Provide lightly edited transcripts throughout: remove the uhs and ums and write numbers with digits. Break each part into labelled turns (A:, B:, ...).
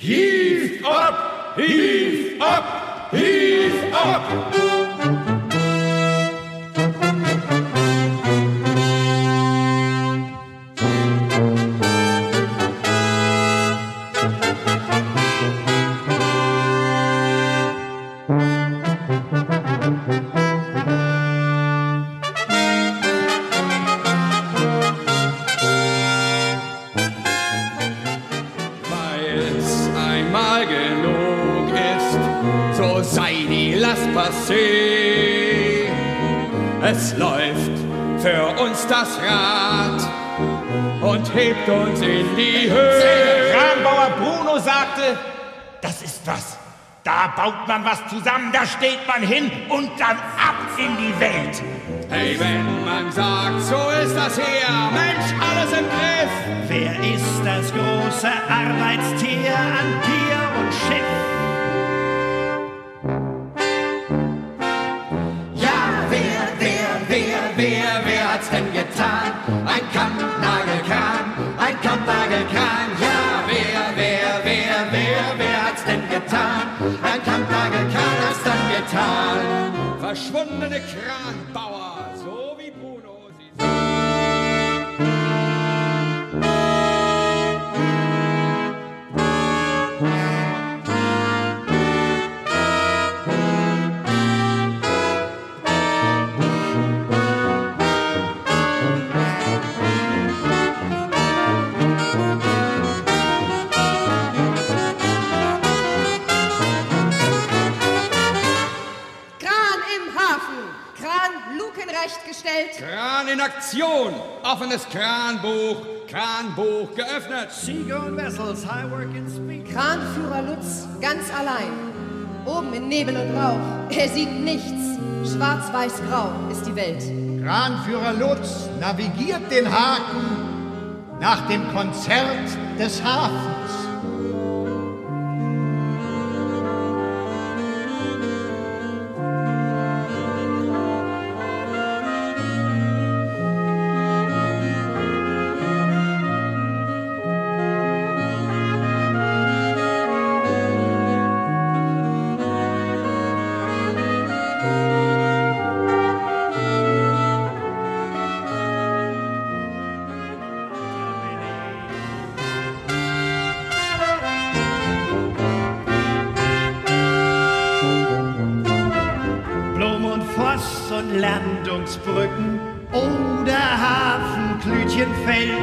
A: Heave up, heave up, heave up.
B: Es läuft für uns das Rad und hebt uns in die Höhe.
C: Kranbauer Bruno sagte, das ist was. Da baut man was zusammen, da steht man hin und dann ab in die Welt.
B: Hey, wenn man sagt, so ist das hier, Mensch, alles im Griff.
D: Wer ist das große Arbeitstier an Pier und Schiff?
E: Wer hat's denn getan? Ein Kampfnagelkran, ein Kampfnagelkran. Ja, wer hat's denn getan? Ein Kampfnagelkran hat's dann getan.
B: Verschwundene Kranbauer, so wie Bruno sie sind. Kran in Aktion, offenes Kranbuch, Kranbuch geöffnet.
D: Seagoing vessels, high work in speed.
F: Kranführer Lutz, ganz allein, oben in Nebel und Rauch. Er sieht nichts, schwarz-weiß-grau ist die Welt.
G: Kranführer Lutz navigiert den Haken nach dem Konzert des Hafens.
D: Landungsbrücken oder Hafenklütchenfeld.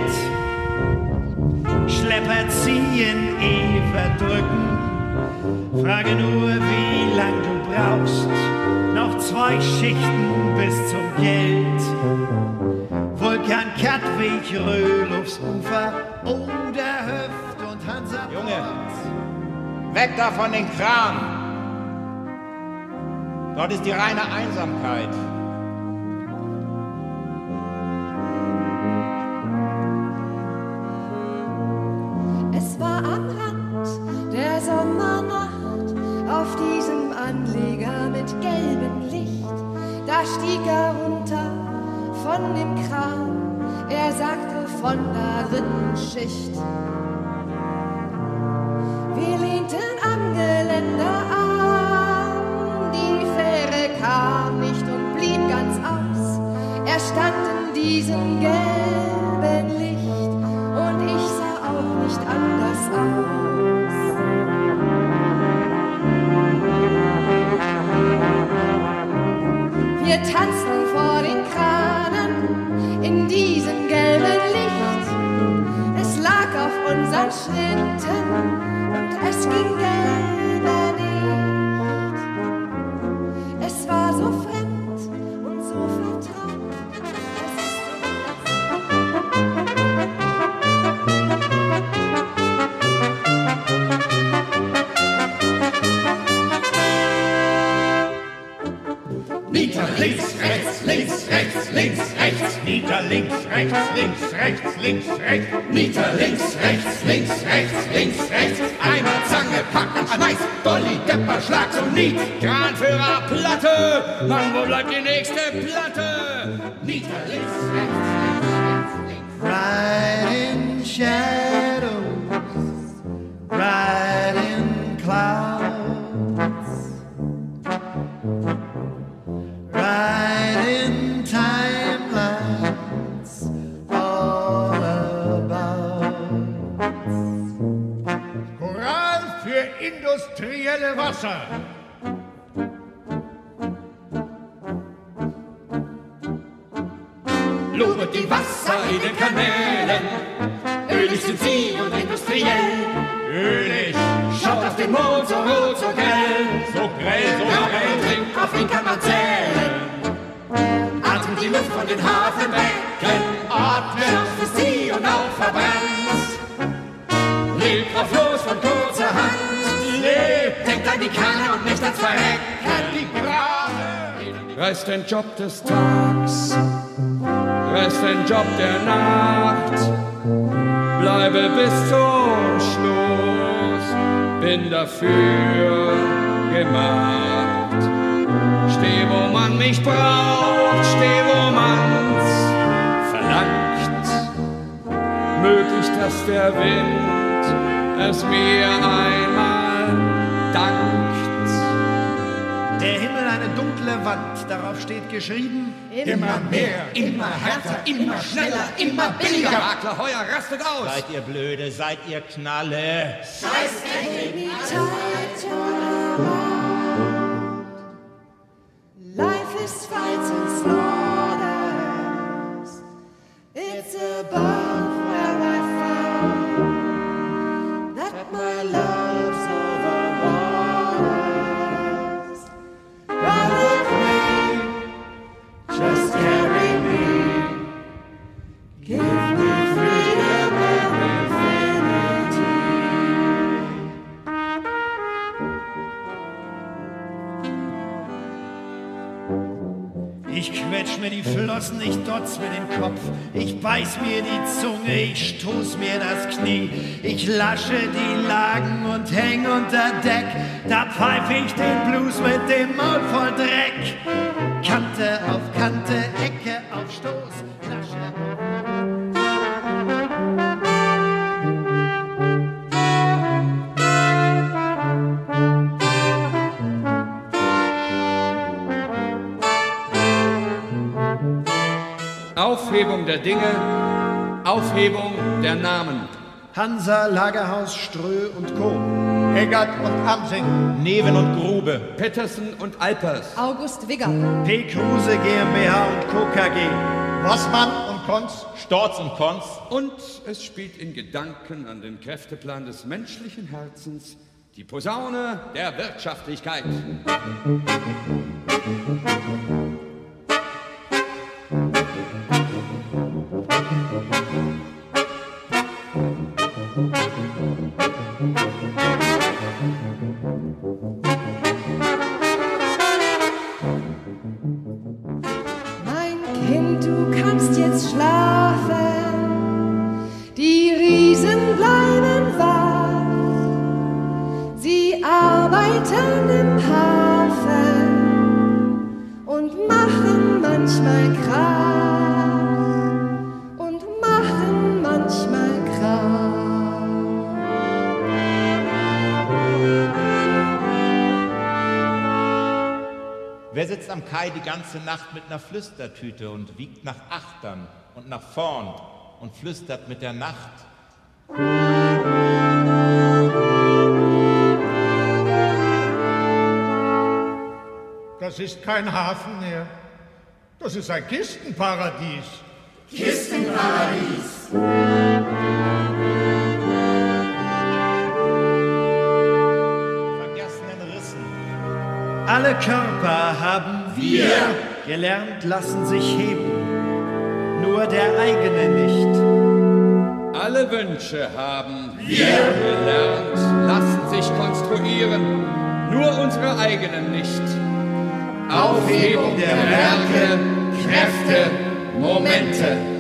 D: Schlepper ziehen, verdrücken. Frage nur, wie lang du brauchst. Noch 2 Schichten bis zum Geld. Vulkan Katwig, Röhlufs Ufer oder Höft und Hansa.
C: Junge, weg da von den Kran. Dort ist die reine Einsamkeit.
F: Es war am Rand der Sommernacht auf diesem Anleger mit gelbem Licht. Da stieg er runter von dem Kran, er sagte von der 3. Schicht. Wir lehnten am Geländer an, die Fähre kam nicht und blieb ganz aus. Er stand in diesem gelben Licht und ich sah auch nicht anders aus. Wir tanzten vor den Kranen in diesem gelben Licht. Es lag auf unseren Schritten und es ging gelber nicht. Es war so fremd und so vertraut.
E: Nieder, links, rechts, links, rechts, links, rechts.
C: Nieder, links, rechts, links, rechts, links, rechts.
E: Nieder, links, rechts, links, rechts, links, rechts. Einmal Zange packen, schmeiß, Dolly, Depper, Schlag zum Nied.
B: Kranführer Platte, Mann, wo bleibt die nächste Platte?
E: Nieder, links, rechts, links, rechts, links.
D: Right in shadows, right
G: industrielle Wasser.
E: Lobet die Wasser in den Kanälen, ölig sind sie und industriell.
C: Ölig,
E: Schaut auf den Mond, so rot, so grell.
C: so grell, so
E: Ja,
C: grell.
E: und trinkt, auf ihn kann man zählen. Atmet die Luft von den Hafenbecken, schafft es sie und auch verbrannt. Lebt drauf los von kurzer Hand, denkt an die Kanne und nicht ans Verrecken.
C: Die Grabe.
B: Reiß den Job des Tags, reiß den Job der Nacht, bleibe bis zum Schluss, bin dafür gemacht. Steh, wo man mich braucht, steh, wo man's verlangt. Möglich, dass der Wind es mir einmal dankt.
D: Der Himmel eine dunkle Wand, darauf steht geschrieben:
G: Immer mehr.
E: Immer härter, immer schneller, immer billiger.
B: Makler, Heuer, rastet aus!
C: Seid ihr blöde, seid ihr Knalle.
F: Life is fights and slaughters. It's above where I found that my love's over waters. Brother Queen, just carry me. Give me freedom and infinity.
D: Ich quetsch mir die Flossen, ich dotz mir den Kopf, ich beiß mir die Zunge, ich stoß mir das Knie, ich lasche die Lagen und häng unter Deck, da pfeif ich den Blues mit dem Maul voll Dreck. Kante auf Kante, Ecke auf Stoß, Lasche auf...
B: Aufhebung der Dinge, Aufhebung der Namen.
D: Hansa, Lagerhaus, Strö und Co.
G: Eggert und Amsing.
C: Neven und Grube.
B: Pettersen und Alpers.
F: August Wigger.
D: P. Kruse GmbH und Co. KG.
G: Wassmann und Konz.
C: Storz und Konz.
B: Und es spielt in Gedanken an den Kräfteplan des menschlichen Herzens die Posaune der Wirtschaftlichkeit.
F: Mein Kind, du kannst jetzt schlafen, die Riesen bleiben wach, sie arbeiten im Hafen und machen manchmal Krach und machen manchmal Krach.
C: Wer sitzt am Kai die ganze Nacht mit einer Flüstertüte und wiegt nach Achtern und nach vorn und flüstert mit der Nacht?
G: Das ist kein Hafen mehr. Das ist ein Kistenparadies.
E: Kistenparadies.
C: Vergessenen Rissen.
D: Alle Körper haben wir gelernt, lassen sich heben, nur der eigene nicht.
B: Alle Wünsche haben wir gelernt, lassen sich konstruieren, nur unsere eigenen nicht. Aufhebung der Werke, Kräfte, Momente.